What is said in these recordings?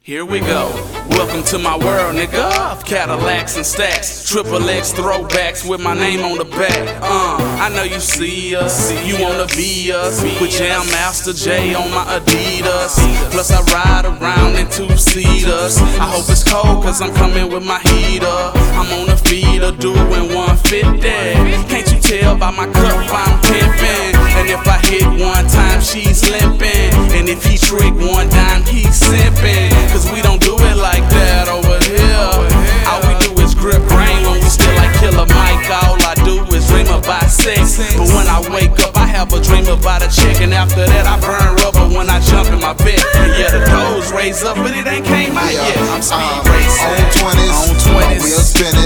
Here we go. Welcome to my world, nigga. Cadillacs and stacks, triple X throwbacks with my name on the back. I know you see us, you wanna be us. With Jam Master J on my Adidas. Plus I ride around in two-seaters. I hope it's cold cause I'm coming with my heater. I'm on a feeder doing 150. Can't you tell by my cup I'm pimping? And if I hit one time, she's limping. And if he trick one dime, he's simping. Cause we don't do it like that over here. All we do is grip rain when we still like Killer Mike. All I do is dream about sex. But when I wake up, I have a dream about a chick. And after that, I burn rubber when I jump in my bed. And yeah, the doors raise up, but it ain't came out yet. I'm speed racing. On 20s, wheels spinning.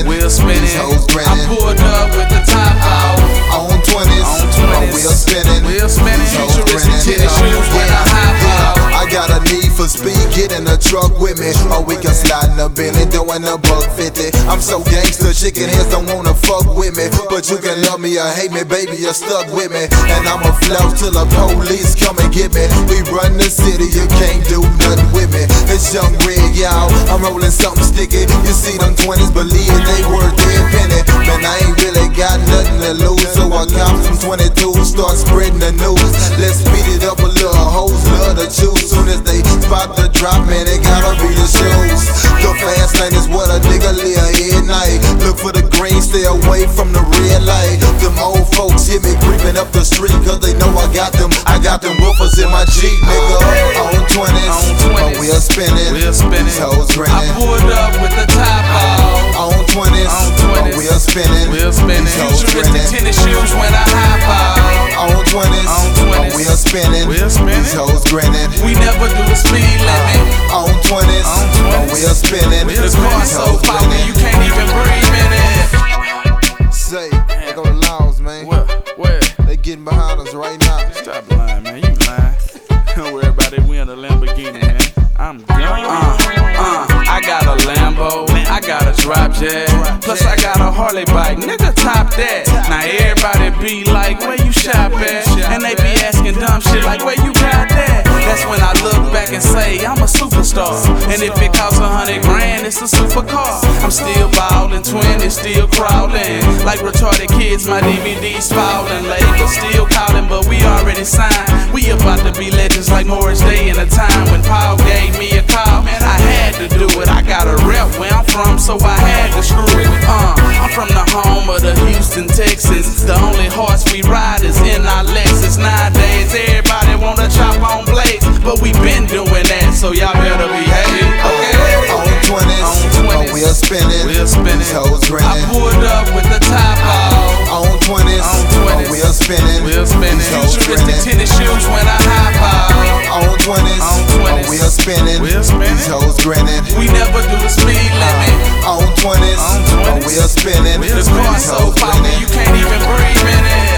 I pulled up with the top out. On 20s, wheels spinning. Futuristic tennis shoes when I hop out. I got a need for speed, get in the truck with me. Or we can slide in the Bentley doing a $150. I'm so gangster, chicken heads don't wanna fuck with me. But you can love me or hate me, baby, you're stuck with me. And I'ma flout till the police come and get me. We run the city, you can't do nothing with me. It's Young Red, y'all, I'm rolling something sticky. You see them 20s, believe it, they worth their penny. Man, I ain't really got nothing to lose, so I cop some 22s, start spreading the news. Let's speed it up a little, hoes love to choose. Soon as they spot the drop, man, it gotta be the shoes. The fast lane is what a nigga live at night. Look for the green, stay away from the red light. Them old folks hear me creeping up the street, cause they know I got them woofers in my Jeep, nigga. On 20s, wheels spinning, toes grinning. I pulled up with the top out. On 20s, wheels spinning, toes Futuristic grinning. tennis shoes when I hop out. On 20s, wheels spinning, toes grinning. We never do the speed limit. On 20s, wheels spinning, The car so toes foggy you grinning. can't even breathe in it. Say, they go to Laos, man. Where? They getting behind us right now. Stop lying, man. You lying. Don't worry about it. We in a Lamborghini, man. I'm gone. I got a Lambo, I got a drop jet, plus I got a Harley bike, nigga top that. Now everybody be like, where you shop at? And they be asking dumb shit like, where you got that? That's when I look back and say, I'm a superstar. And if it costs $100 grand, it's a supercar. I'm still ballin', 20, still crawling. Like retarded kids, my DVD's falling. Label still calling, but we already signed. We about to be legends like Morris Day in a time when Paul gave me a call. Man, I had to do it. I got a rep where I'm from, so I had to screw it. I'm from the home of the Houston Texans. The only horse we ride is in our Lexus. Nowadays, everybody wanna chop on blades, but we been doing that, so y'all better behave. Okay. On 20s, wheels spinning, toes I grinning. pulled up with the top out. On 20s, wheels spinning, toes Futuristic grinning. tennis shoes when I hop out. On 20s, wheels spinning, toes grinning. We never do the speed limit. On 20s, wheels spinning, The car so foggy you can't even breathe in it.